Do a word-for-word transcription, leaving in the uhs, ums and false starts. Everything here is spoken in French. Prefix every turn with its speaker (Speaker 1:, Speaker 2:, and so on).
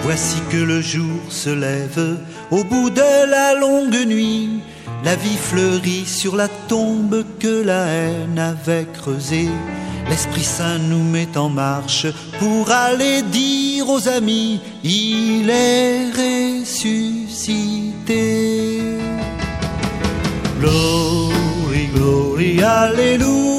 Speaker 1: Voici que le jour se lève au bout de la longue nuit. La vie fleurit sur la tombe que la haine avait creusée. L'Esprit Saint nous met en marche pour aller dire aux amis, il est ressuscité. Glory, glory, alléluia.